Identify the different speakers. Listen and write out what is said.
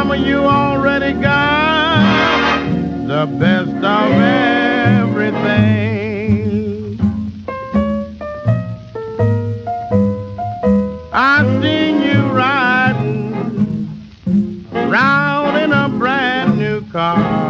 Speaker 1: Mama, you already got the best of everything. I seen you riding round in a brand new car.